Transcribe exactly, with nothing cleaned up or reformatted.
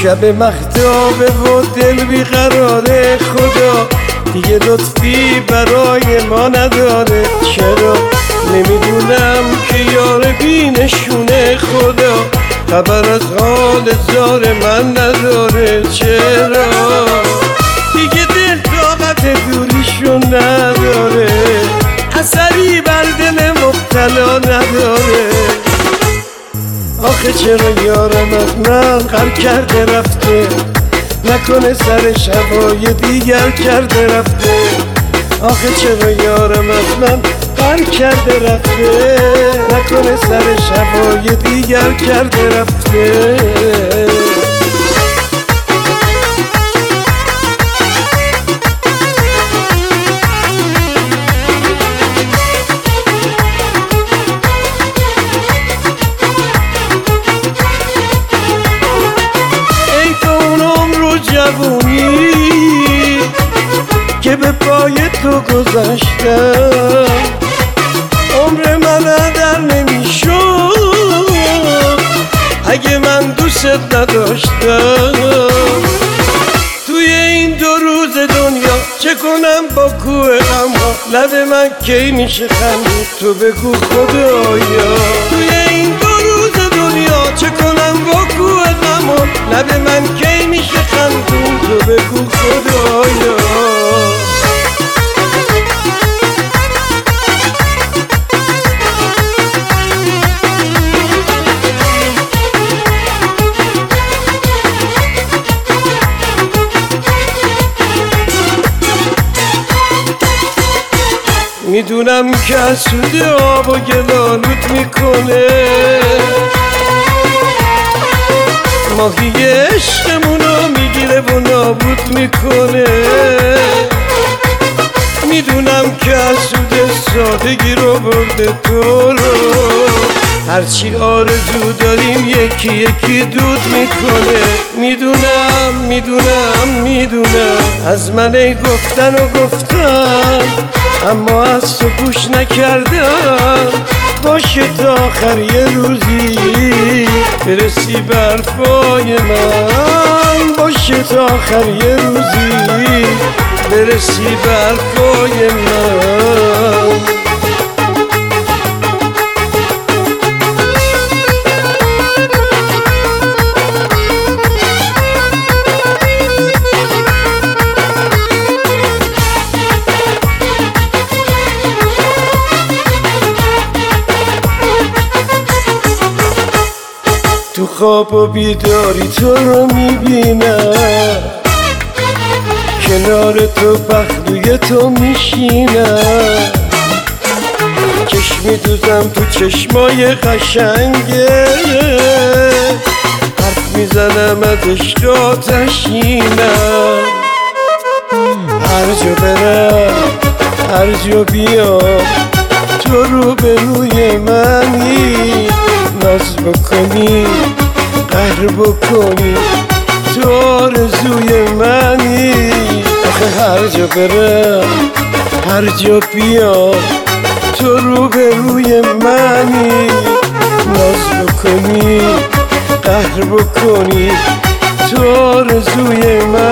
شب مهتابه و دل بیقراره، خدا دیگه لطفی برای ما نداره. چرا نمیدونم که یار بی نشونه، خدا خبر از حال زار من نداره. چرا دیگه دل طاقت دوریشو نداره، اثری بر دل مبتلا نداره. آخه چرا یارم از من غر کرده رفته، نکنه سر شبای دیگر کرده رفته. آخه چرا یارم از من غر کرده رفته، نکنه سر شبای دیگر کرده رفته. جوونی که به پای تو گذاشتم، عمر من در نمیشد اگه من دوست نداشتم. توی این دو روز دنیا چه کنم با کوه غم‌ها، لب من کی میشه خندید تو بگو خدایا. توی این دو روز دنیا چه کنم با کوه غم‌ها، لب من کی میشه خندون تو بگو خدایا. میدونم که از سود آب و گل آلود میکنه، ماهی عشقمونو میگیره و نابود میکنه. میدونم که از سود سادگی رو برده تو رو، هرچی آرزو داریم یکی یکی دود میکنه. میدونم میدونم میدونم از من ای گفتن و گفتن، اما از تو گوش نکردم. باشه تا آخر یه روزی برسی برفای من، باشه تا آخر یه روزی برسی برفای من. تو خواب و بیداری تو رو میبینم، کنار تو پهلوی تو میشینم، چشمی دوزم تو چشمای قشنگه، حرف میزنم از عشق آتشینم. هر جا برم هر جا بیام تو رو به روی منی، ناز بکنی قهر بکنی تو آرزوی منی. آخه هر جا برم هر جا بیام تو رو به روی منی، ناز بکنی قهر بکنی تو آرزوی من.